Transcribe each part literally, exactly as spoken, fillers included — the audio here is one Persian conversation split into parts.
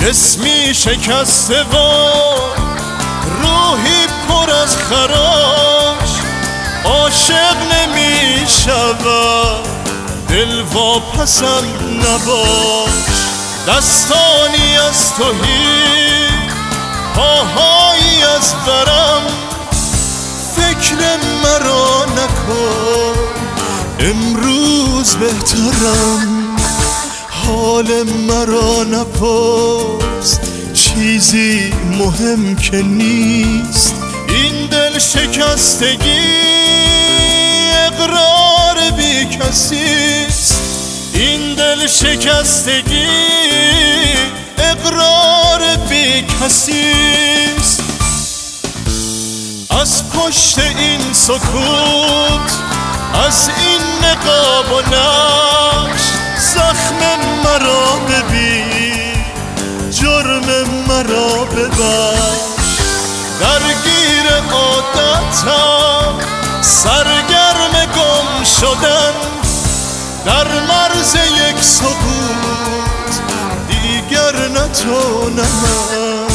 جسمی شکسته و روحی پر از خراش، عاشق نمی شود دل واپسم نباش. دستانی از توهی، پاهایی از برم، فکر مرا نکن امروز بهترم. حال مرا نپرس چیزی مهم که نیست. این دل شکستگی اقرار بی کسیست. این دل شکستگی اقرار بی کسیست. از پشت این سکوت، از این نقاب و نقش، زخم مرا ببین، جرم مرا ببخش. درگیر عادتم، سرگرم گم شدن در مرز یک سقوط، دیگر نه تو نه من.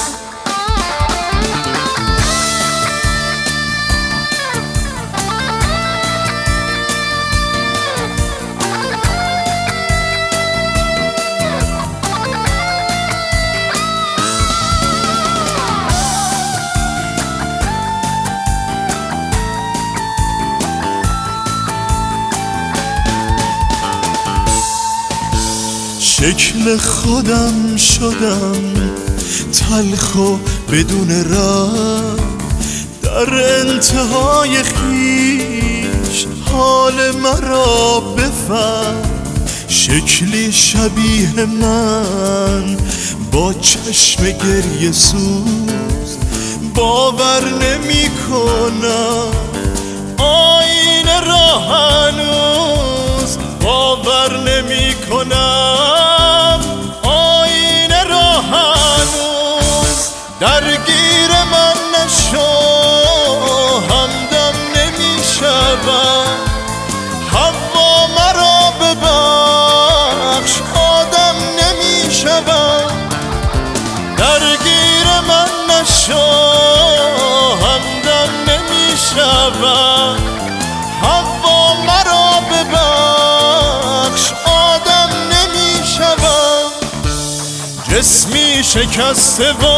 شکل خودم شدم تلخ و بدون رنگ، در انتهای خویش حال مرا بفهم. شکلی شبیه من با چشم گریه سوز، باور نمی کنم آینه را هنوز باور نمی کنم آینه را هنوز. درگیر من نشو، همدم نمی شود. هوا مرا ببخش، آدم نمی شود. درگیر من نشو، همدم نمی شود. هوا مرا ببخش، آدم نمی شود. جسمی شکسته و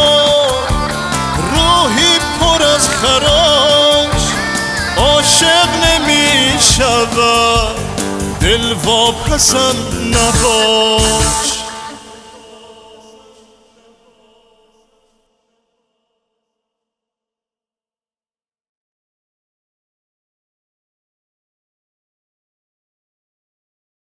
روحی پر از خراش، عاشق نمی شود دل واپسم نباش.